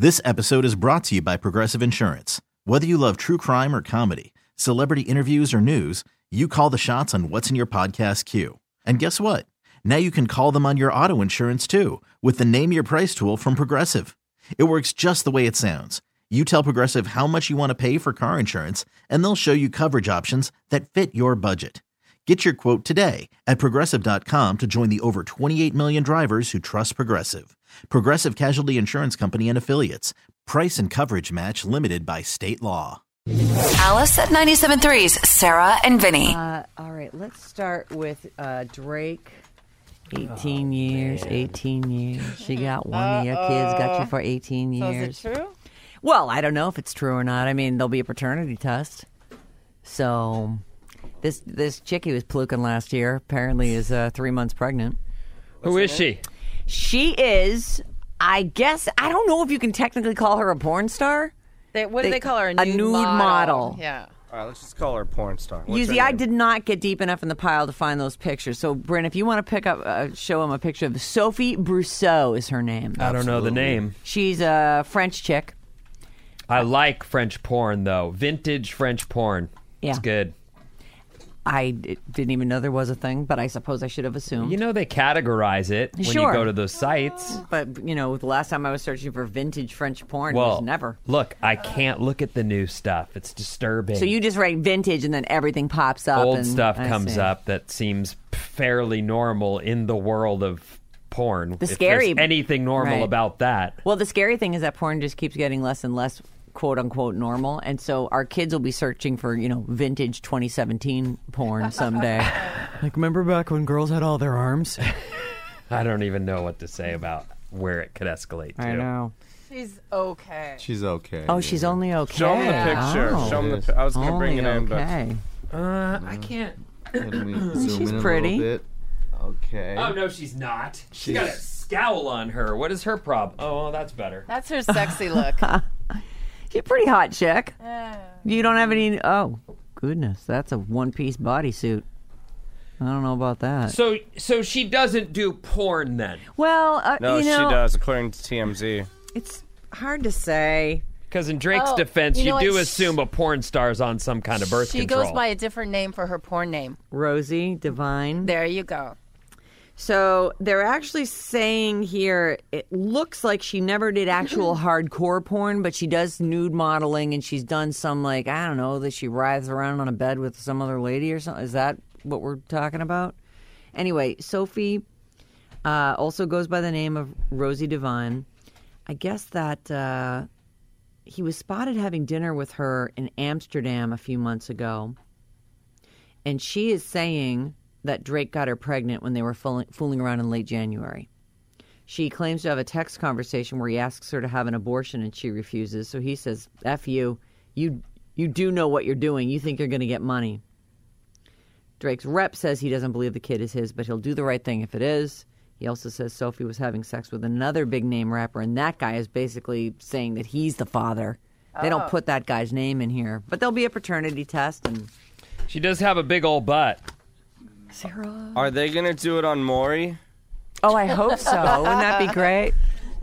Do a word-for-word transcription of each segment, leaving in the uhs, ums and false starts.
This episode is brought to you by Progressive Insurance. Whether you love true crime or comedy, celebrity interviews or news, you call the shots on what's in your podcast queue. And guess what? Now you can call them on your auto insurance too with the Name Your Price tool from Progressive. It works just the way it sounds. You tell Progressive how much you want to pay for car insurance, and they'll show you coverage options that fit your budget. Get your quote today at Progressive dot com to join the over twenty-eight million drivers who trust Progressive. Progressive Casualty Insurance Company and Affiliates. Price and coverage match limited by state law. Alice at ninety-seven point three's Sarah and Vinny. Uh, all right, let's start with uh, Drake. eighteen oh, years, man. eighteen years. She got one Uh-oh. of your kids, got you for eighteen years. So is it true? Well, I don't know if it's true or not. I mean, there'll be a paternity test. So... This this chick he was pluking last year apparently is uh, three months pregnant. Who is she? She is, I guess, I don't know if you can technically call her a porn star. They, what do they, they call her? A nude, a nude model. model. Yeah. All right, let's just call her a porn star. Usually, I did not get deep enough in the pile to find those pictures. So, Bryn, if you want to pick up, uh, show him a picture of Sophie Brousseau is her name. I don't know the name. She's a French chick. I like French porn, though. Vintage French porn. Yeah. It's good. I didn't even know there was a thing, but I suppose I should have assumed. You know they categorize it when sure. you go to those sites. But, you know, the last time I was searching for vintage French porn, well, it was never. Look, I can't look at the new stuff. It's disturbing. So you just write vintage and then everything pops up. Old and, stuff I comes see. up that seems fairly normal in the world of porn. The if scary... there's anything normal right. about that. Well, the scary thing is that porn just keeps getting less and less quote-unquote normal, and so our kids will be searching for, you know, vintage twenty seventeen porn someday. Like, remember back when girls had all their arms? I don't even know what to say about where it could escalate to. I know. She's okay. She's okay. Oh, she's only okay. Show him the picture. Oh. Show him the pi- I was going to bring it in, but... okay. Uh, I can't. Can we zoom She's in a pretty. little bit? Okay. Oh, no, she's not. She's got a scowl on her. What is her problem? Oh, well, that's better. That's her sexy look. She's a pretty hot chick. Uh, You don't have any... Oh, goodness. That's a one-piece bodysuit. I don't know about that. So, so she doesn't do porn then? Well, uh, No, you know... she does, according to T M Z. It's hard to say. Because in Drake's Oh, defense, you you, know do what? assume a porn star's on some kind of birth she control. goes by a different name for her porn name. Rosie Devine. There you go. So they're actually saying here, it looks like she never did actual hardcore porn, but she does nude modeling, and she's done some, like, I don't know, that she writhes around on a bed with some other lady or something. Is that what we're talking about? Anyway, Sophie uh, also goes by the name of Rosie Devine. I guess that uh, he was spotted having dinner with her in Amsterdam a few months ago, and she is saying that Drake got her pregnant when they were fooling, fooling around in late January. She claims to have a text conversation where he asks her to have an abortion and she refuses. So he says, F you, you, you do know what you're doing. You think you're going to get money. Drake's rep says he doesn't believe the kid is his, but he'll do the right thing if it is. He also says Sophie was having sex with another big name rapper, and that guy is basically saying that he's the father. They don't put that guy's name in here. But there'll be a paternity test. And She does have a big old butt. Sarah? Are they going to do it on Maury? Oh, I hope so. Wouldn't that be great?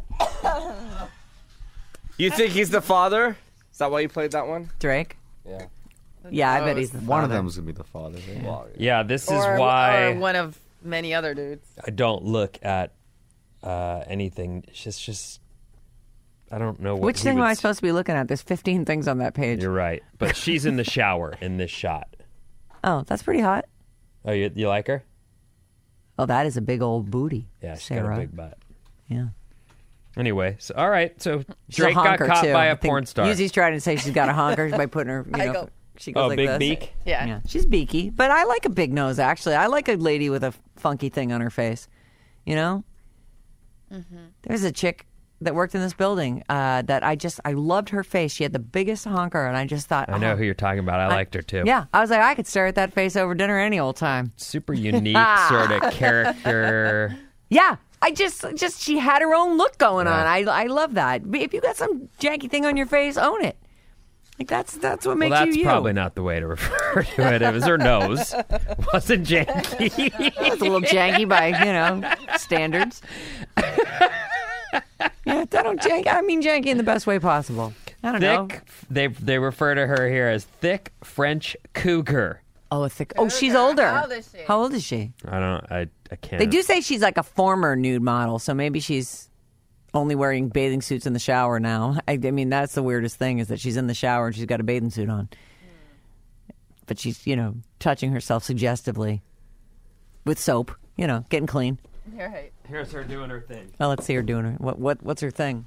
You think he's the father? Is that why you played that one? Drake? Yeah. Yeah, I bet he's the father. One of them is going to be the father. Yeah. Well, Yeah, this is Or, why or one of many other dudes. I don't look at uh, anything. It's just, just, I don't know what. Which he thing would am I s- supposed to be looking at? There's fifteen things on that page. You're right, but she's in the shower in this shot. Oh, that's pretty hot. Oh, you you like her? Oh, that is a big old booty. Yeah, she's Sarah. got a big butt. Yeah. Anyway, so all right, so She's a Drake got honker, caught too. by I a think porn star. Uzi's trying to say she's got a honker by putting her, you I know, go- she goes Oh, like big this. beak. Yeah. Yeah, she's beaky, but I like a big nose, actually. I like a lady with a funky thing on her face, you know? Mm-hmm. There's a chick that worked in this building uh, that I just, I loved her face. She had the biggest honker, and I just thought, I know oh. who you're talking about. I, liked her too. Yeah, I was like, I could stare at that face over dinner any old time. Super unique sort of character. Yeah, I just, just she had her own look going Yeah. on. I, I love that. If you got some janky thing on your face, own it. Like that's that's what Well, makes that's you you. probably not the way to refer to it. It was her nose. Wasn't janky. It's a little janky by you know standards. Yeah, I don't jank. I mean janky in the best way possible. I don't know. Thick. They they refer to her here as thick French cougar. Oh, a thick. Oh, she's older. How old is she? How old is she? I don't. I I can't. They do say she's like a former nude model, so maybe she's only wearing bathing suits in the shower now. I, I mean, that's the weirdest thing is that she's in the shower and she's got a bathing suit on. But she's, you know, touching herself suggestively with soap, you know, getting clean. Right. Here's her doing her thing. Well, let's see her doing her. What what what's her thing?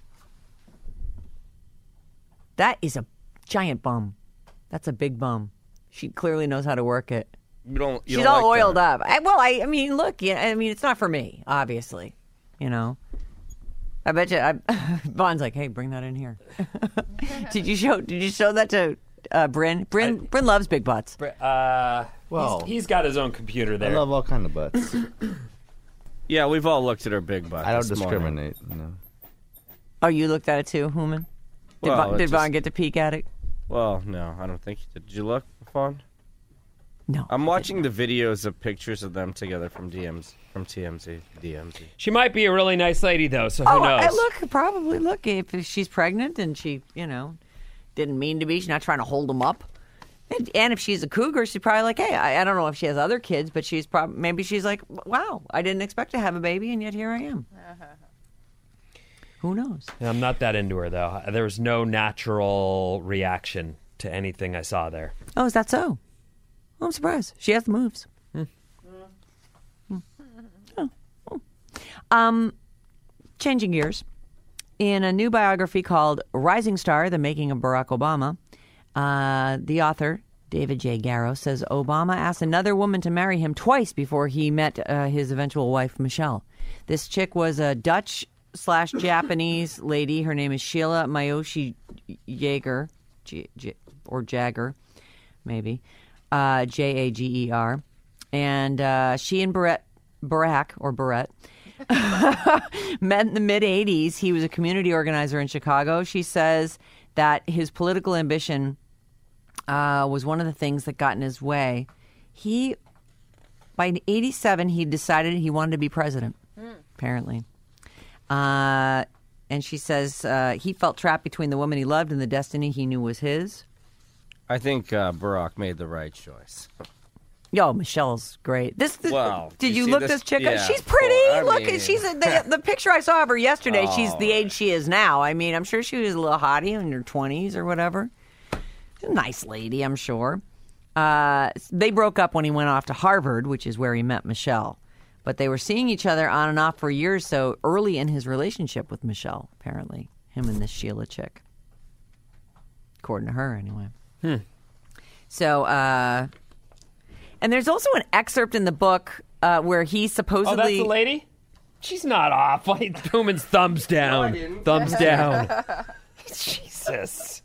That is a giant bum. That's a big bum. She clearly knows how to work it. You don't. You She's don't all like oiled that. up. I, well, I, I mean, look. Yeah, I mean, it's not for me, obviously. You know. I bet you. I, Vaughn's like, hey, bring that in here. did you show? Did you show that to uh, Bryn? Bryn. I- Bryn loves big butts. Uh, Well- he's, he's got his own computer I there. love all kind of butts. Yeah, we've all looked at her big butt. I don't this morning. discriminate. No. Oh, you looked at it too, Human? Did, Well, Vaughn, it did just- Vaughn get to peek at it? Well, no, I don't think you did. Did you look, Fawn? No. I'm watching the videos of pictures of them together from D Ms from T M Z. D M Z. She might be a really nice lady though, so who Oh, knows? I, look, probably look if, if she's pregnant and she, you know, didn't mean to be. She's not trying to hold them up. And, and if she's a cougar, she's probably like, hey, I, I don't know if she has other kids, but she's probably maybe she's like, wow, I didn't expect to have a baby, and yet here I am. Who knows? I'm not that into her though. There was no natural reaction to anything I saw there. Oh, is that so? Oh, I'm surprised. She has the moves. Hmm. Oh. Oh. Um, changing gears. In a new biography called Rising Star, The Making of Barack Obama, uh, the author, David J. Garrow, says Obama asked another woman to marry him twice before he met uh, his eventual wife, Michelle. This chick was a Dutch slash Japanese lady. Her name is Sheila Mayoshi Jaeger, J- J- or Jagger, maybe, uh, J A G E R. And uh, she and Barrett, Barack, or Barrett, met in the mid-eighties. He was a community organizer in Chicago. She says that his political ambition uh, was one of the things that got in his way. He, by eighty-seven, he decided he wanted to be president, apparently. Uh, and she says uh, he felt trapped between the woman he loved and the destiny he knew was his. I think uh, Barack made the right choice. Yo, Michelle's great. This, this Wow. did You you see look this- this chick? yeah. up? She's pretty. Well, I look, mean- she's a, the, the picture I saw of her yesterday. She's the Oh. age she is now. I mean, I'm sure she was a little hottie in her twenties or whatever. She's a nice lady, I'm sure. Uh, they broke up when he went off to Harvard, which is where he met Michelle. But they were seeing each other on and off for years, so early in his relationship with Michelle, apparently. Him and this Sheila chick. According to her, anyway. Hmm. So, uh, and there's also an excerpt in the book uh, where he supposedly. Oh, that's the lady? She's not off. Like, woman's thumbs down. Thumbs down. Jesus.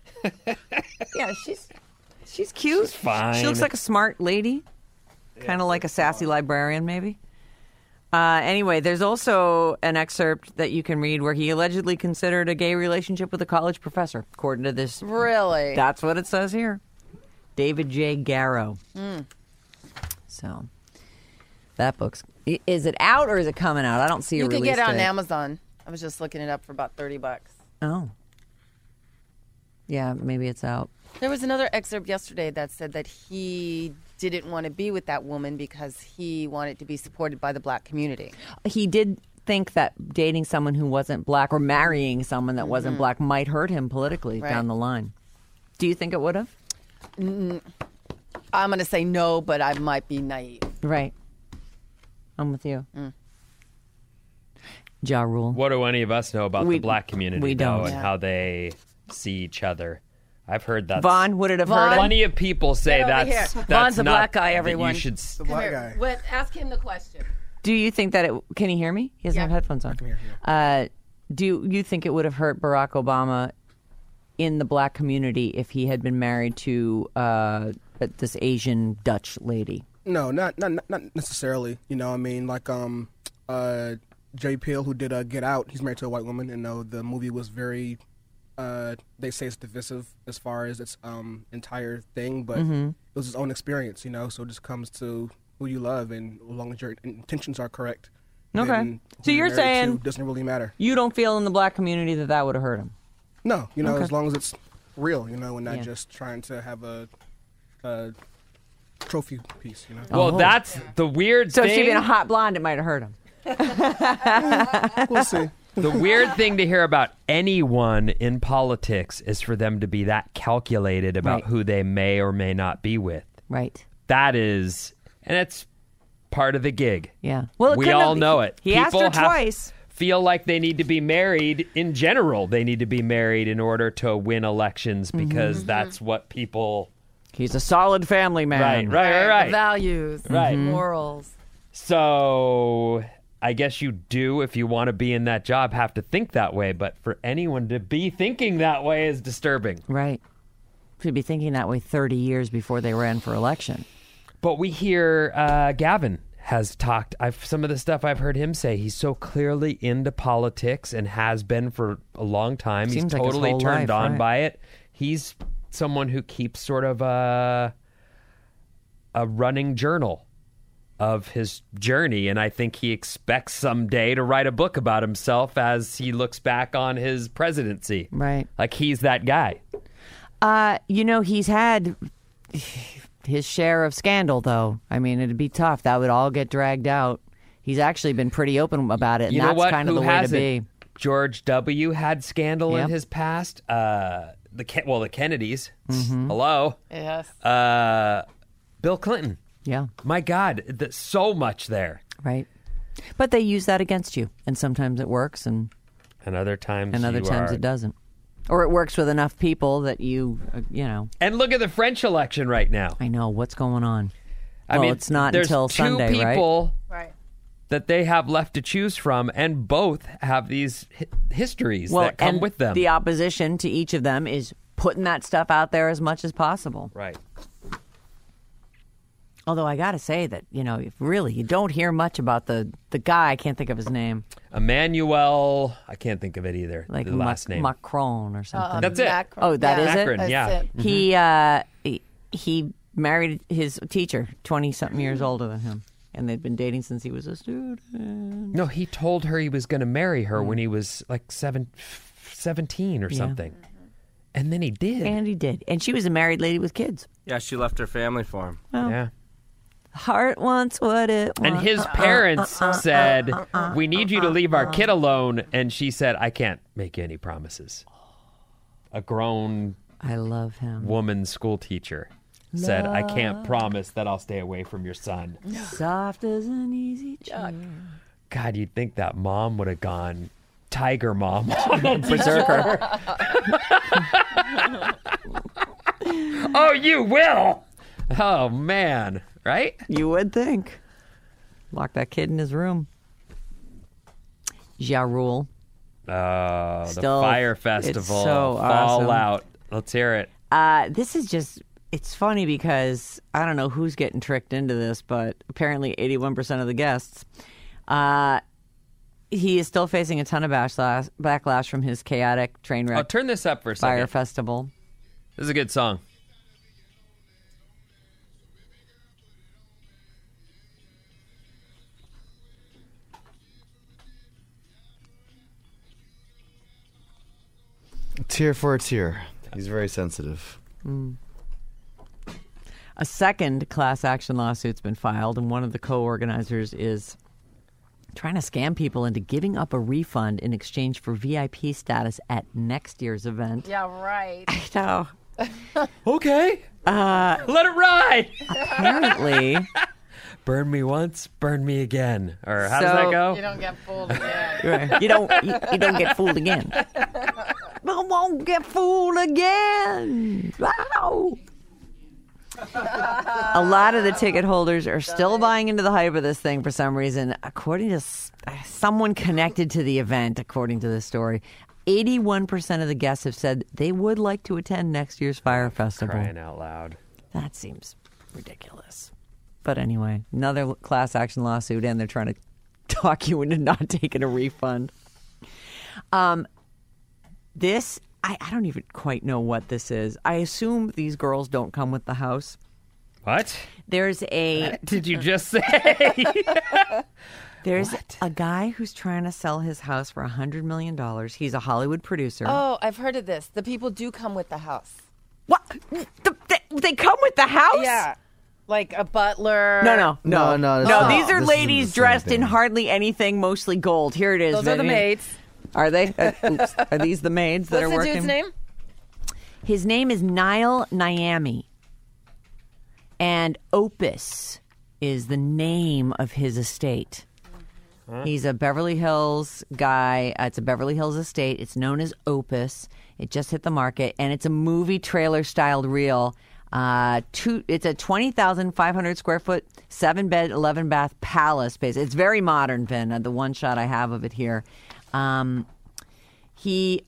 Yeah, she's she's cute. She's fine. She looks like a smart lady, kind of like a sassy librarian, maybe. Uh, anyway, there's also an excerpt that you can read where he allegedly considered a gay relationship with a college professor, according to this. Really? That's what it says here. David J. Garrow. So, that book's. i- Is it out or is it coming out? I don't see a You can release get it on date. Amazon. I was just looking it up for about thirty bucks. Oh. Yeah, maybe it's out. There was another excerpt yesterday that said that he didn't want to be with that woman because he wanted to be supported by the black community. He did think that dating someone who wasn't black or marrying someone that wasn't black might hurt him politically Right. down the line. Do you think it would have? I'm going to say no, but I might be naive. Right. I'm with you. Ja Rule. What do any of us know about We- the black community, we though, don't. and Yeah. how they see each other? I've heard that. Vaughn, would it have Vaughn? hurt him? Plenty of people say Get over that's, here. that's Vaughn's a not- black guy, that everyone. You should. s- The black guy. What, ask him the question. Do you think that it. Can he hear me? He doesn't Yeah. have headphones on. I can hear you. Uh, do you think it would have hurt Barack Obama in the black community if he had been married to uh, this Asian Dutch lady? No, not not not necessarily. You know, I mean, like um, uh, Jay Peel, who did uh, Get Out, he's married to a white woman, and no, the movie was very. Uh, they say it's divisive as far as its um entire thing, but Mm-hmm. it was his own experience. You know, so it just comes to who you love, and as long as your intentions are correct, Okay. then So who you're married to saying- doesn't really matter. You don't feel in the black community that that would have hurt him? No, you know, Okay. as long as it's real, you know, and not Yeah. just trying to have a, a trophy piece, you know. Well, Oh. that's the weird So if thing. she'd been a hot blonde, it might have hurt him. We'll see. The weird thing to hear about anyone in politics is for them to be that calculated about Right. who they may or may not be with. Right. That is, and it's part of the gig. Yeah. Well, it we couldn't all have- know it. He asked People her have- twice. Feel like they need to be married in general. They need to be married in order to win elections because Mm-hmm. that's what people. He's a solid family man. Right, right, right, The right. values, Right. Mm-hmm. morals. So I guess you do, if you want to be in that job, have to think that way. But for anyone to be thinking that way is disturbing. Right. Should be thinking that way thirty years before they ran for election. But we hear uh, Gavin has talked. I've some of the stuff I've heard him say. He's so clearly into politics and has been for a long time. Seems He's like his totally whole turned life, on right. by it. He's someone who keeps sort of a a running journal of his journey, and I think he expects someday to write a book about himself as he looks back on his presidency. Right. Like he's that guy. Uh, you know, he's had his share of scandal, though. I mean, it'd be tough. That would all get dragged out. He's actually been pretty open about it, and You know that's what? kind of Who the way to hasn't? be. George W. had scandal Yep. in his past. Uh, the Ken- well, the Kennedys. Mm-hmm. Hello. Yes. Uh, Bill Clinton. Yeah, My God, th- so much there. right. But they use that against you, and sometimes it works, and, And other times, and other you times are- it doesn't. Or it works with enough people that you, uh, you know, And look at the French election right now. I know what's going on. I well, mean, it's not there's until two Sunday, right? people Right. that they have left to choose from, and both have these hi- histories Well, that come and with them. the opposition to each of them is putting that stuff out there as much as possible. right. Although I got to say that, you know, if really you don't hear much about the, the guy, I can't think of his name, Emmanuel, I can't think of it either. like the last Mac- name. Macron or something. That's it. Macron. Oh, that is it? Macron, That's yeah. it. He, uh, he he married his teacher, twenty something years older than him, and they'd been dating since he was a student. No, he told her he was going to marry her when he was like seven, seventeen or Yeah. something. And then he did. And he did, and she was a married lady with kids. Yeah, she left her family for him. yeah. Heart wants what it wants. And his parents said, we need you to leave our kid alone. And she said, I can't make any promises. A grown I love him. woman school teacher said, I can't promise that I'll stay away from your son. Soft as an easy chair. God, you'd think that mom would have gone tiger mom. Berserker. Oh, you will. Oh, man. Right? You would think. Lock that kid in his room. Ja Rule. Oh, the Still, Fire it's Festival. so awesome. Fallout. Let's hear it. Uh, this is just, it's funny because I don't know who's getting tricked into this, but apparently eighty-one percent of the guests. Uh, he is still facing a ton of backlash, backlash from his chaotic train Oh, wreck turn this up for a fire second. festival. This is a good song. Tear for a tear. He's very sensitive. A second class action lawsuit's been filed, and one of the co-organizers is trying to scam people into giving up a refund in exchange for V I P status at next year's event. Yeah, right. So Okay. Uh, Let it ride. apparently, Burn me once, burn me again. Or how So- does that go? You don't get fooled again. you don't you, you don't get fooled again. I won't get fooled again. Wow. A lot of the ticket holders are still buying into the hype of this thing for some reason. According to s- someone connected to the event, according to this story, eighty-one percent of the guests have said they would like to attend next year's Fire Festival. Crying out loud. That seems ridiculous. But anyway, another class action lawsuit, and they're trying to talk you into not taking a refund. Um, this, I, I don't even quite know what this is. I assume these girls don't come with the house. What? There's a Did you just say? There's a guy who's trying to sell his house for one hundred million dollars. He's a Hollywood producer. Oh, I've heard of this. The people do come with the house. What? The, they, they come with the house? Yeah. Like a butler. No, no, no. No, no, No, no. these are This isn't ladies the same dressed in thing. hardly anything, mostly gold. Here it is. Those are the Vivian. maids. Are they? Uh, oops. Are these the maids that What's are the working? dude's name? His name is Niall Niami. And Opus is the name of his estate. He's a Beverly Hills guy. Uh, it's a Beverly Hills estate. It's known as Opus. It just hit the market, and it's a movie trailer styled reel. Uh, two, it's a twenty thousand five hundred square foot, seven bed, eleven bath palace space. It's very modern, Vin. Uh, the one shot I have of it here. Um, he,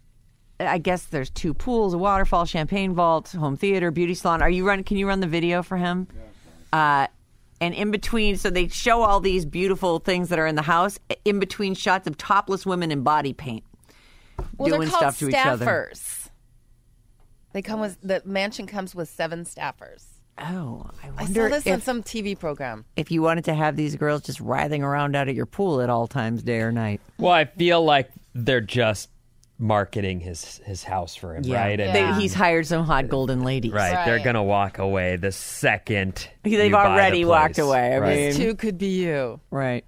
I guess there's two pools, a waterfall, champagne vault, home theater, beauty salon. Are you run? Can you run the video for him? Uh, and in between, so they show all these beautiful things that are in the house. In between shots of topless women in body paint, Well, doing they're called stuff to each other. staffers. They come with the mansion comes with seven staffers. Oh, I I wonder saw this on if, some T V program. if you wanted to have these girls just writhing around out at your pool at all times, day or night. Well, I feel like they're just marketing his his house for him, right? And- They, he's hired some hot golden ladies. Right. They're Right. going to walk away the second They've you buy the already walked place. away. I Right. mean, Two could be you. Right.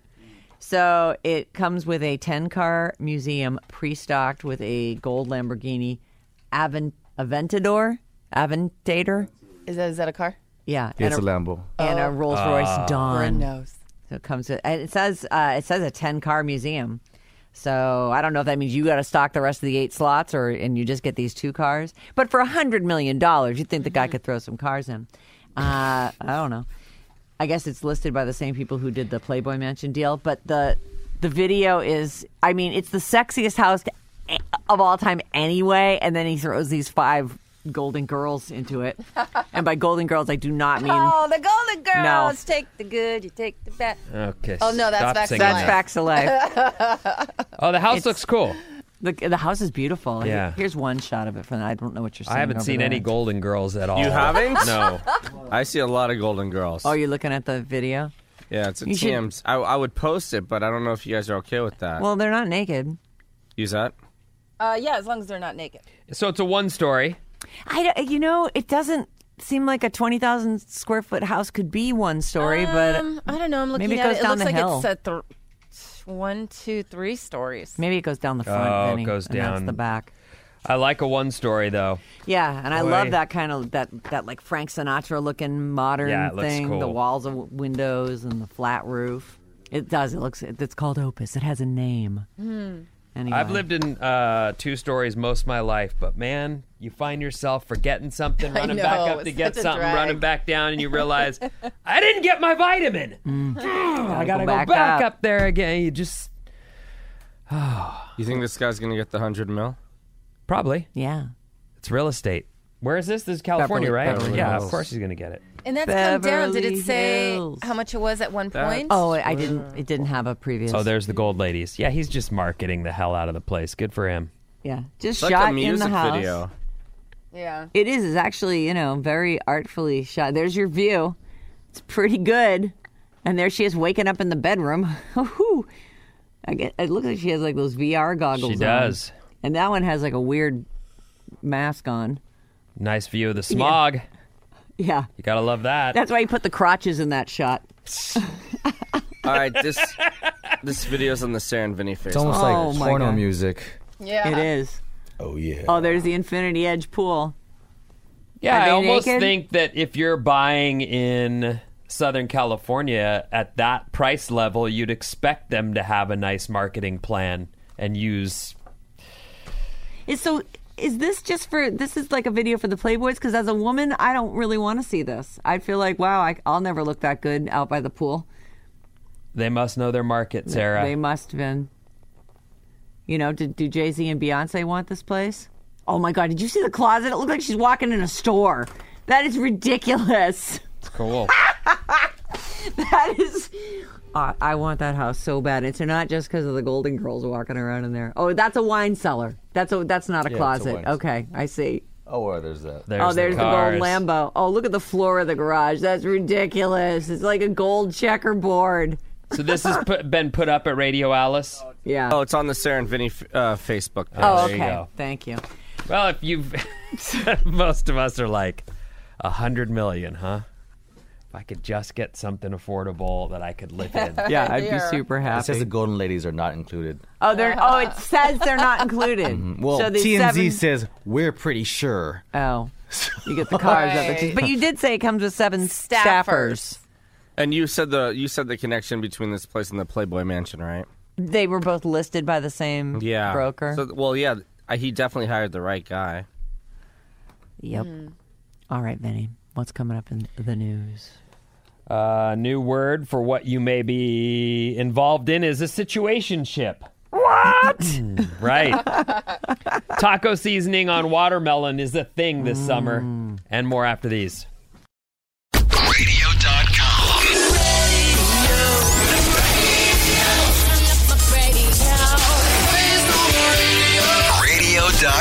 So it comes with a ten-car museum pre-stocked with a gold Lamborghini Avent- Aventador, Aventador, Is that is that a car? yeah, Yeah, and, it's a a, Lambo. and a Rolls Royce Bryn Dawn. knows. So it comes with, and it says uh, it says a ten-car museum. So I don't know if that means you got to stock the rest of the eight slots, or and you just get these two cars. But for a hundred million dollars, you'd think the guy could throw some cars in. Uh, I don't know. I guess it's listed by the same people who did the Playboy Mansion deal. But the the video is, I mean, it's the sexiest house of all time anyway. And then he throws these five golden girls into it. And by golden girls, I do not mean Oh, the Golden No. Girls. Take the good, you take the bad. Okay. Oh, no, that's stop Facts of singing that's Life. that. facts of life. Oh, the house It's- looks cool. The the house is beautiful. Here- Yeah. Here's one shot of it from. I don't know what you're seeing. I haven't over seen there. any Golden Girls at all. You haven't? No. I see a lot of golden girls. Oh, you're looking at the video. yeah, it's a You should- T M's. I, I would post it, but I don't know if you guys are okay with that. Well, they're not naked. Use that? Uh, yeah, as long as they're not naked. So it's a one story. I don't- you know, it doesn't seem like a twenty thousand square foot house could be one story, but Um, I don't know. I'm looking maybe it at goes it. It down looks the like hill. it's a th- one, two, three stories. maybe it goes down the front. Oh, it Vinny, goes and That's down. the back. I like a one story though. Yeah, and I Boy. love that kind of that that like Frank Sinatra looking modern Yeah, it looks thing. The cool. walls of w- windows and the flat roof. It does. It looks. It's called Opus. It has a name. Anyway. I've lived in uh, two stories most of my life, but man, you find yourself forgetting something, I running know, back up to it's get such a something, drag. running back down, and you realize I didn't get my vitamin. I gotta go go back back, up. up there again. You just You think this guy's going to get the one hundred mil? probably Yeah. it's real estate. Where is this? This is California, Beverly- right? Beverly yeah, Hills. of course he's gonna get it. And that's come down. Did Beverly it say Hills. how much it was at one That- point? Oh, I didn't. It didn't have a previous. Oh, there's the gold ladies. Yeah, he's just marketing the hell out of the place. Good for him. Yeah, just It's like shot a music in the house. video. yeah. It is. It's actually, you know, very artfully shot. There's your view. It's pretty good. And there she is waking up in the bedroom. Whew. I get. It looks like she has like those V R goggles. She on. does. And that one has like a weird mask on. Nice view of the smog. Yeah, You gotta love that. that's why you put the crotches in that shot. All right, this this video's on the Sarah and Vinny face. It's almost Oh, like my porno God. music. Yeah. It is. Oh yeah. Oh, there's the Infinity Edge pool. Yeah, Are I they almost naked? think that if you're buying in Southern California at that price level, you'd expect them to have a nice marketing plan and use. Is so. Is this just for? This is like a video for the Playboys? Because as a woman, I don't really want to see this. I feel like, wow, I, I'll never look that good out by the pool. They must know their market, Sarah. They must have been. You know, did, do Jay-Z and Beyonce want this place? Oh my God, did you see the closet? It looked like she's walking in a store. That is ridiculous. It's cool. That is. Uh, I want that house so bad. It's not just because of the Golden Girls walking around in there. Oh, that's a wine cellar. That's a. That's not a Yeah, it's a closet. wine cellar. Okay, I see. Oh, where there's that. There's oh, there's the, cars. gold Lambo. Oh, look at the floor of the garage. That's ridiculous. It's like a gold checkerboard. So this has put, been put up at Radio Alice. Yeah. Oh, it's on the Sarah and Vinny uh, Facebook page. Oh, there you okay. go. Thank you. Well, if you've, most of us are like a hundred million, huh? If I could just get something affordable that I could live in. Yeah, I'd be There. super It says happy. the Golden Ladies are not included. Oh, they're. Oh, it says they're not included. Well, so the T M Z seven, says we're pretty sure. Oh, you get the cars of it. Right. But you did say it comes with seven staffers. Staffers. And you said the you said the connection between this place and the Playboy Mansion, right? They were both listed by the same Yeah. broker. So, well, yeah, I, he definitely hired the right guy. Yep. All right, Vinny. What's coming up in the news? Uh, new word for what you may be involved in is a situationship. What? Right. Taco seasoning on watermelon is a thing this summer. And more after these. radio dot com. radio dot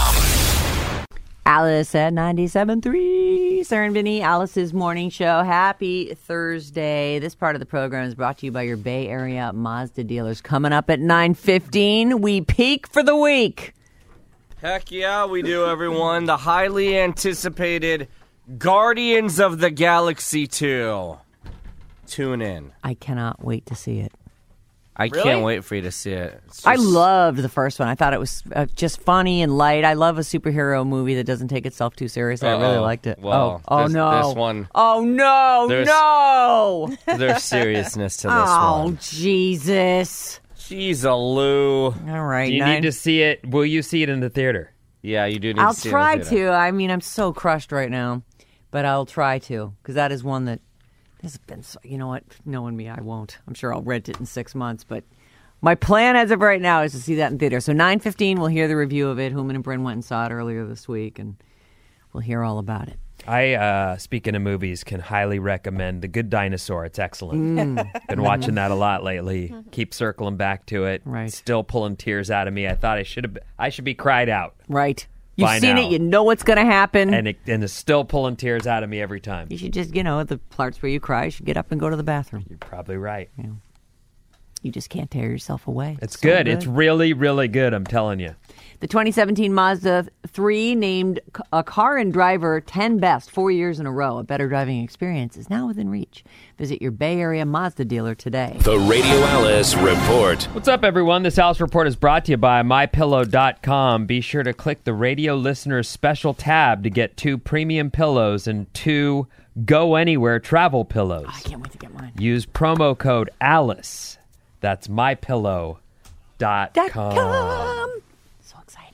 com. Alice at ninety-seven point three. Sarah and Vinny, Alice's morning show. Happy Thursday. This part of the program is brought to you by your Bay Area Mazda dealers. Coming up at nine fifteen, we peak for the week. Heck yeah, we do, everyone. The highly anticipated Guardians of the Galaxy two. Tune in. I cannot wait to see it. I can't wait for you to see it. It's I just- loved the first one. I thought it was uh, just funny and light. I love a superhero movie that doesn't take itself too seriously. I really Uh-oh. liked it. Well, oh, oh this- no. this one- Oh no, There's- no. There's seriousness to this Oh, one. Jesus. Jeez, a Lou. All right. Do you nine- need to see it? Will you see it in the theater? Yeah, you do need I'll to see it in try the theater. to. I mean, I'm so crushed right now, but I'll try to because that is one that has been. So, you know what? Knowing me, I won't. I'm sure I'll rent it in six months, but my plan as of right now is to see that in theater. So nine fifteen, we'll hear the review of it. Human and Bryn went and saw it earlier this week, and we'll hear all about it. I, uh, speaking of movies, can highly recommend The Good Dinosaur. It's excellent. Been watching that a lot lately. Keep circling back to it. Right. Still pulling tears out of me. I thought I should have. I should be cried out, Right? You've By seen now. it. You know what's going to happen. and it, and it's still pulling tears out of me every time. you should just, you know, the parts where you cry, you should get up and go to the bathroom. You're probably right. You just can't tear yourself away. It's So good. It's really, really good. I'm telling you. The twenty seventeen Mazda three named c- a car and driver ten best four years in a row. A better driving experience is now within reach. Visit your Bay Area Mazda dealer today. The Radio Alice Report. What's up, everyone? This Alice Report is brought to you by my pillow dot com. Be sure to click the radio listeners special tab to get two premium pillows and two go anywhere travel pillows. I can't wait to get mine. Use promo code ALICE. That's my pillow dot Dot com. com. So exciting.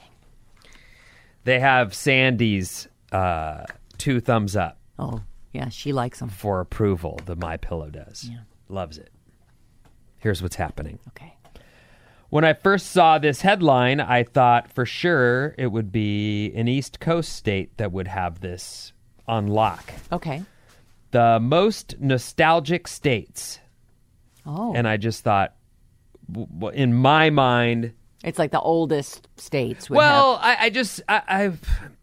They have Sandy's uh, two thumbs up Oh, yeah, she likes them. for approval. The My Pillow does. Yeah. Loves it. Here's what's happening. Okay. When I first saw this headline, I thought for sure it would be an East Coast state that would have this on lock. Okay. The most nostalgic states. Oh. And I just thought, w- w- in my mind, It's like the oldest states. Would well, I, I just, I, I've,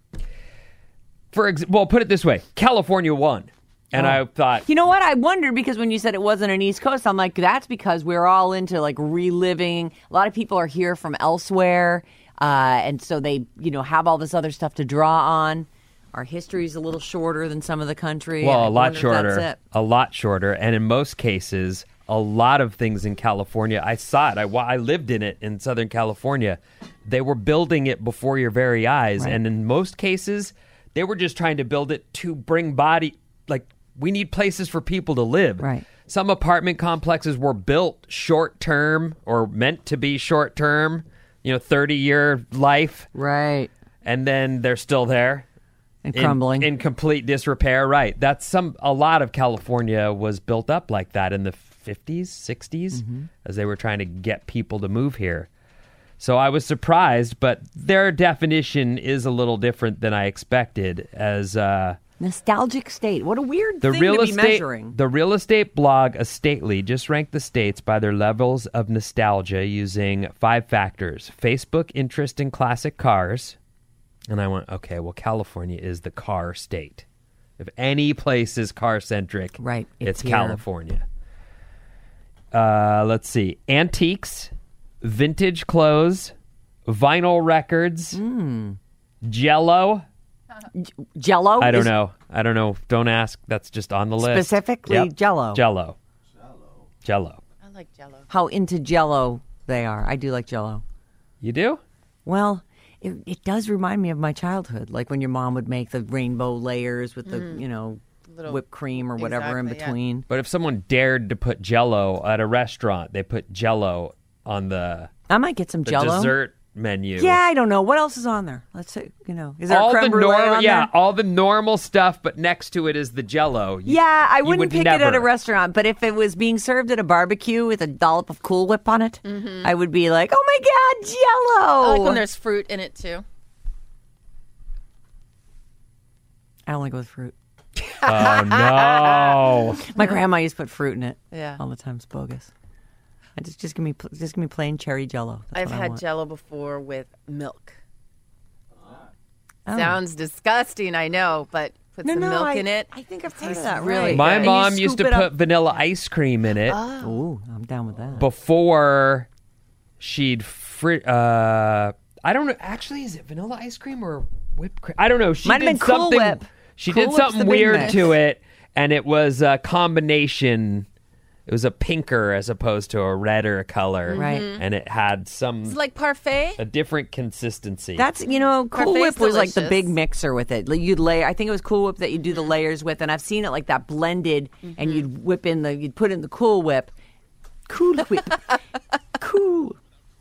for ex- well, put it this way, California won. And Oh. I thought, You know what? I wondered because when you said it wasn't an East Coast, I'm like, that's because we're all into like reliving. A lot of people are here from elsewhere, uh, and so they, you know, have all this other stuff to draw on. Our history's a little shorter than some of the country. well, I a lot wonder if shorter, That's it. a lot shorter. And in most cases, a lot of things in California, I saw it. I, wa- I lived in it in Southern California. They were building it before your very eyes. Right. And in most cases, they were just trying to build it to bring body, like, we need places for people to live. Right. Some apartment complexes were built short term or meant to be short term, you know, thirty year life. Right. And then they're still there. And in- crumbling. in, complete disrepair. Right. That's some. A lot of California was built up like that in the fifties, sixties, Mm-hmm. as they were trying to get people to move here. So I was surprised, but their definition is a little different than I expected. As uh, Nostalgic state. What a weird the thing real to be estate, measuring. the real estate blog Estately just ranked the states by their levels of nostalgia using five factors: Facebook interest in classic cars. And I went, okay, well, California is the car state. If any place is car centric, Right, it's, it's here. California. Uh, let's see. Antiques, vintage clothes, vinyl records, Mm. Jello. Jello? I don't is know. I don't know. Don't ask. That's just on the list. Specifically Yep. Jello. Jello. Jello. I like Jello. How into Jello they are. I do like Jello. You do? Well, it, it does remind me of my childhood, like when your mom would make the rainbow layers with the, you know, Little- whipped cream or whatever in Exactly, yeah. between. But if someone dared to put Jello at a restaurant, they put Jello on the, I might get some the Jello. dessert menu. Yeah, I don't know. What else is on there? Let's say, you know, is there all a creme the brulee normal, on yeah, there? all the normal stuff, but next to it is the Jello. You- Yeah, I you wouldn't would pick it at a never. restaurant, but if it was being served at a barbecue with a dollop of Cool Whip on it, I would be like, "Oh my God, Jello!" I like when there's fruit in it too. I only go with fruit. Oh no! My grandma used to put fruit in it. Yeah. all the time. It's bogus. I just just give me pl- just give me plain cherry Jello. That's I've what I had want. Jello before with milk. Oh. Sounds disgusting, I know, but put No, some no, milk I- in it. I think I've heard tastes of that, really right. My And you mom used scoop to it put up- vanilla ice cream in it Ooh, I'm down with that. before she'd fri- uh I don't know. Actually, is it vanilla ice cream or whipped cream? I don't know. She Might have did been Cool something. Whip. She Cool did Whip's the something big weird mix. to it, and it was a combination. It was a pinker as opposed to a redder color, Right. And it had some It's like parfait. a different consistency. That's, you know, Cool Parfait's Whip was like the delicious. big mixer with it. Like you'd lay, I think it was Cool Whip that you do the layers with, and I've seen it like that blended, and you'd whip in the, you'd put in the Cool Whip, Cool Whip, Cool,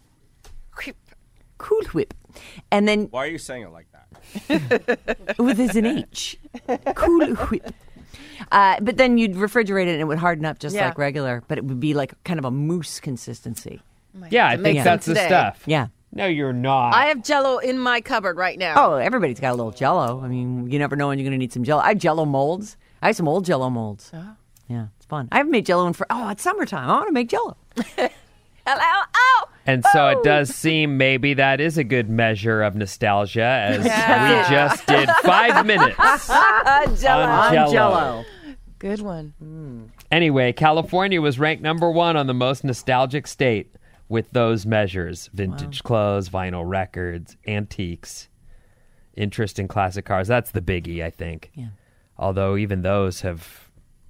Cool Whip, and then Why are you saying it like that? oh, there's an H, Cool Whip. Uh, but then you'd refrigerate it and it would harden up just Yeah. like regular, but it would be like kind of a mousse consistency. yeah, I to think make that's some the today. stuff. Yeah. No, you're not. I have Jello in my cupboard right now. Oh, everybody's got a little Jello. I mean, you never know when you're going to need some Jello. I have Jello molds. I have some old Jello molds. Yeah, it's fun. I haven't made Jello in for oh, it's summertime. I want to make Jello. Hello. Oh. And so it does seem maybe that is a good measure of nostalgia, as Yeah. we just did five minutes Jello. on Jello. Jello. Good one. Anyway, California was ranked number one on the most nostalgic state with those measures: vintage clothes, vinyl records, antiques, interest in classic cars. That's the biggie, I think. Yeah. Although even those have.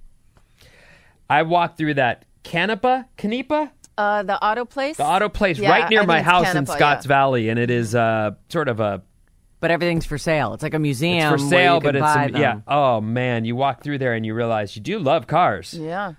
I walked through that Canepa, Canepa, Uh, the auto place. the auto place Yeah, right near I my think it's house in Canepa, Scotts yeah. Valley, and it is uh, sort of a But everything's for sale. It's like a museum. it's for where sale, you can but it's buy a, them. yeah. Oh man, you walk through there and you realize you do love cars. Yeah.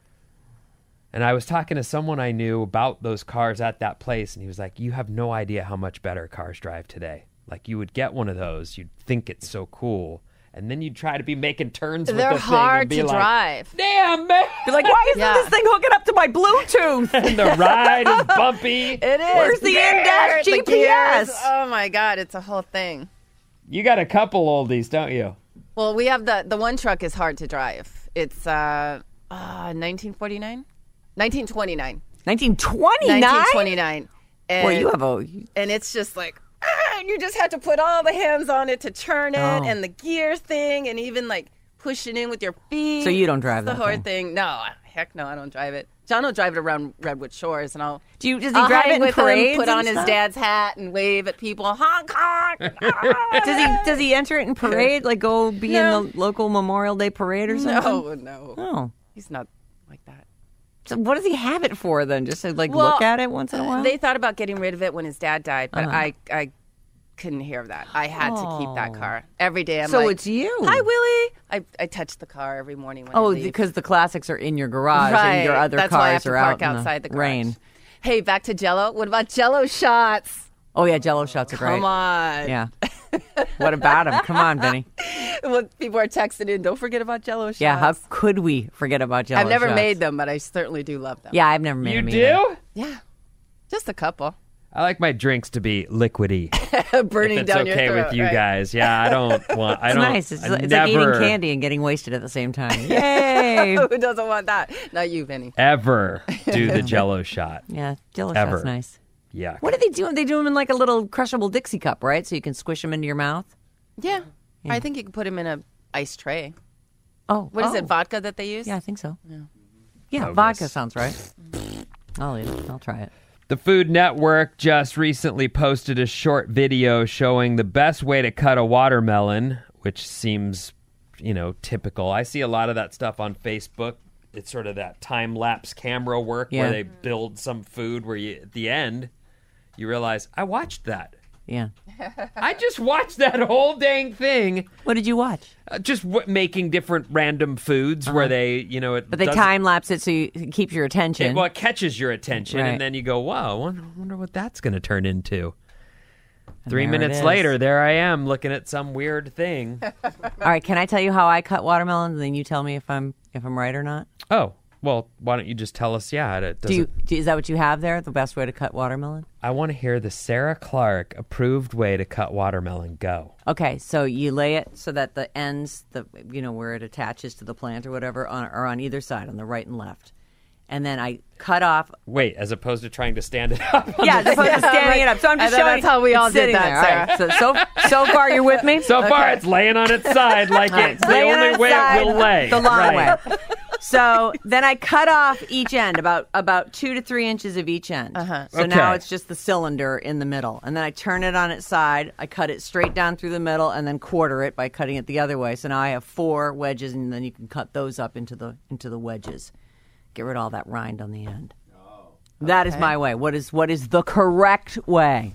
And I was talking to someone I knew about those cars at that place, and he was like, "You have no idea how much better cars drive today. Like you would get one of those, you'd think it's so cool, and then you'd try to be making turns with They're the thing and hard be to like, drive. Damn man, You're like, why isn't Yeah. this thing hooking up to my Bluetooth? and the ride is bumpy. It is. Where's the in-dash The G P S? gears. Oh my God, it's a whole thing. You got a couple oldies, don't you? Well, we have the the one truck is hard to drive. It's uh, uh nineteen forty-nine, nineteen twenty-nine, nineteen twenty-nine? nineteen twenty-nine. And, Well, you have a... and it's just like ah, you just have to put all the hands on it to turn it, Oh. and the gear thing, and even like push it in with your feet. So you don't drive It's the that whole thing? thing. No, heck no, I don't drive it. John will drive it around Redwood Shores, and I'll. Do you, does he I'll drive hang it in with parades him, put and on his stuff? dad's hat, and wave at people. Honk honk. Does he does he enter it in parade? Like go be No. in the local Memorial Day parade or something? No, no, Oh. he's not like that. So what does he have it for then? Just to like Well, look at it once in a while? They thought about getting rid of it when his dad died, but Uh-huh. I, I couldn't hear of that. I had to keep that Oh. car every day. I'm So like, it's you. Hi, Willie. I, I touch the car every morning when I Oh, leave. because the classics are in your garage right. and your other That's cars why I have to are park out outside in the, the, garage. rain. Hey, back to Jello. What about Jello shots? Oh yeah, Jello shots are great. Come on. Yeah. What about them? Come on, Benny. Well, people are texting in. Don't forget about Jello shots. Yeah, how could we forget about Jello I've never shots? made them, but I certainly do love them. Yeah, I've never made You them do? either. Yeah. Just a couple. I like my drinks to be liquidy. Burning If it's down your okay throat. with you right? guys. Yeah, I don't want. I It's don't. nice. It's, I it's never, like eating candy and getting wasted at the same time. Yay! Who doesn't want that? Not you, Vinny. ever do the Jello shot. Yeah, Jello Ever. shots nice. Yeah. What do they do? They do them in like a little crushable Dixie cup, right? So you can squish them into your mouth. Yeah. I think you can put them in a ice tray. Oh, What is oh. it, vodka that they use? Yeah, I think so. Yeah, bogus. vodka sounds right. I'll eat it. I'll try it. The Food Network just recently posted a short video showing the best way to cut a watermelon, which seems, you know, typical. I see a lot of that stuff on Facebook. It's sort of that time-lapse camera work Yeah. where they build some food where you, at the end, you realize, I watched that. Yeah. I just watched that whole dang thing. What did you watch? Uh, just w- making different random foods where they, you know, it But they doesn't- time lapse it so you, it keeps your attention. It, well, it catches your attention, Right. and then you go, wow, I wonder, wonder what that's going to turn into. Three there it minutes is. later, there I am looking at some weird thing. All right, can I tell you how I cut watermelons, and then you tell me if I'm if I'm right or not? Oh, well, why don't you just tell us, yeah, it Do you, doesn't... do, is that what you have there? The best way to cut watermelon? I want to hear the Sarah Clark approved way to cut watermelon. Go. Okay, so you lay it so that the ends, the you know where it attaches to the plant or whatever, on, are on either side, on the right and left. And then I cut off. Wait, as opposed to trying to stand it up. on Yeah, as the- opposed to standing it up. So I'm just I thought showing. that's how we it's all did sitting that, there. All right, So so so far, you're with me. So far, it's laying on its side like it's the Laying on only its way side, it will lay. the long Right. way. So then I cut off each end, about about two to three inches of each end. Uh-huh. So now Okay. it's just the cylinder in the middle, and then I turn it on its side. I cut it straight down through the middle, and then quarter it by cutting it the other way. So now I have four wedges, and then you can cut those up into the into the wedges. Get rid of all that rind on the end. That is my way. What is what is the correct way?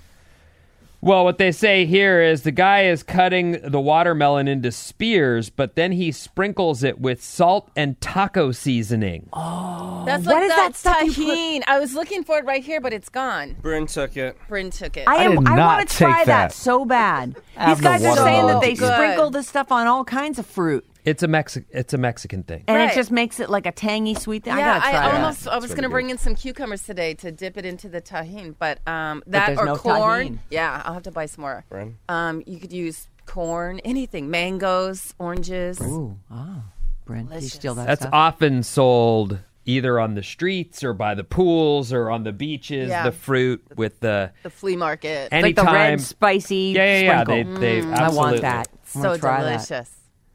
Well, what they say here is the guy is cutting the watermelon into spears, but then he sprinkles it with salt and taco seasoning. That's What like is that, that stuff you put- tahine. I was looking for it right here, but it's gone. Bryn took it. Bryn took it. I, am, did I not want to try take that that. so bad. I have These no guys are saying that watermelon they to eat. sprinkle this stuff on all kinds of fruit, It's a Mexi- It's a Mexican thing. and Right. it just makes it like a tangy, sweet thing. yeah, I gotta try I that. almost I was really going to bring good. in some cucumbers today to dip it into the tahine, but um, that there's or no corn. tahine. Yeah, I'll have to buy some more. Bryn? Um, you could use corn, anything, mangoes, oranges. Ooh, ah, Brent, you steal that That's stuff? often sold either on the streets or by the pools or on the beaches, Yeah. the fruit with the... The flea market. Anytime, like the red spicy yeah, yeah, yeah. They, sprinkle. they I absolutely. want that. I wanna so try that. delicious.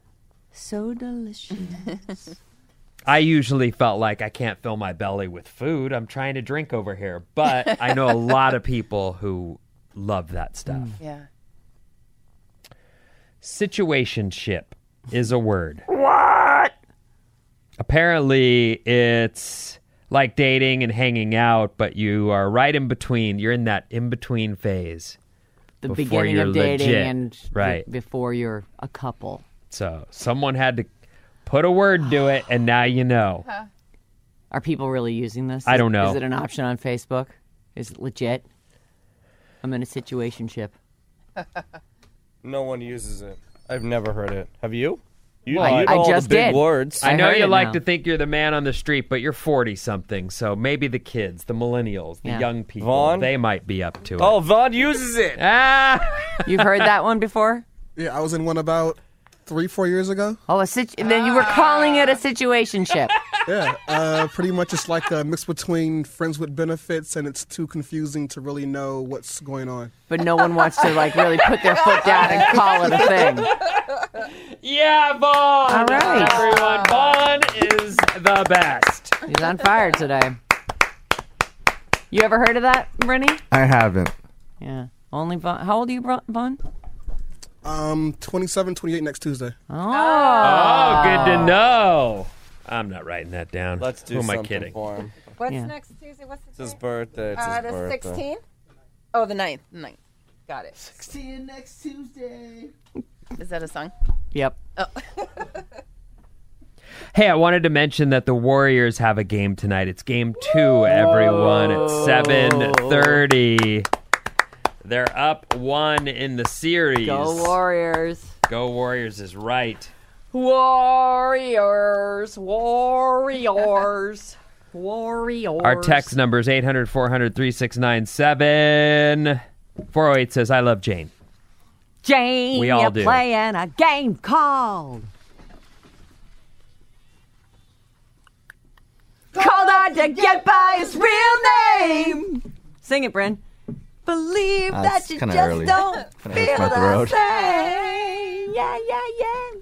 So delicious. I usually felt like I can't fill my belly with food. I'm trying to drink over here. But I know a lot of people who love that stuff. Yeah. Situationship is a word. What? Apparently, it's like dating and hanging out, but you are right in between. You're in that in between phase. The Before beginning you're of dating legit. and Right. be- before you're a couple. So someone had to put a word to it, and now you know. Are people really using this? I Is- don't know. Is it an option on Facebook? Is it legit? I'm in a situationship. No one uses it. I've never heard it. Have you? You, Well, you I- know I all just the big did. words. I I know heard you it like now. to think you're the man on the street, but you're forty-something, so maybe the kids, the millennials, the Yeah. young people, Vaughn? they might be up to it. Oh, Vaughn uses it. Ah! You've heard that one before? Yeah, I was in one about three, four years ago. Oh, a situ- then you were calling it a situationship. Yeah, uh, pretty much it's like a mix between friends with benefits, and it's too confusing to really know what's going on. But no one wants to like really put their foot down and call it a thing. Yeah, Vaughn! All right. Everyone, Vaughn is the best. He's on fire today. You ever heard of that, Brittany? I haven't. Yeah. Only Vaughn. How old are you, Bro- Vaughn? Um, twenty-seven, twenty-eight next Tuesday. Oh. Oh, good to know. I'm not writing that down. Let's do Who am I something kidding? for him. What's Yeah. next Tuesday? What's the It's his day? birthday. It's Uh, his the birthday. sixteenth? Oh, the ninth. The ninth. Got it. See you next Tuesday. Is that a song? Yep. Hey, I wanted to mention that the Warriors have a game tonight. It's game two, everyone, at seven thirty. They're up one in the series. Go Warriors. Go Warriors is right. Warriors. Warriors. Warriors. Our text number is eight hundred, four hundred, three six nine seven. four oh eight says, I love Jane. Jane, We all you're do. playing a game called Called on to get by his real name. Sing it, Bryn. Believe Uh, that it's you kinda just early. don't Kinda feel hurts my the throat. same. Yeah, yeah, yeah.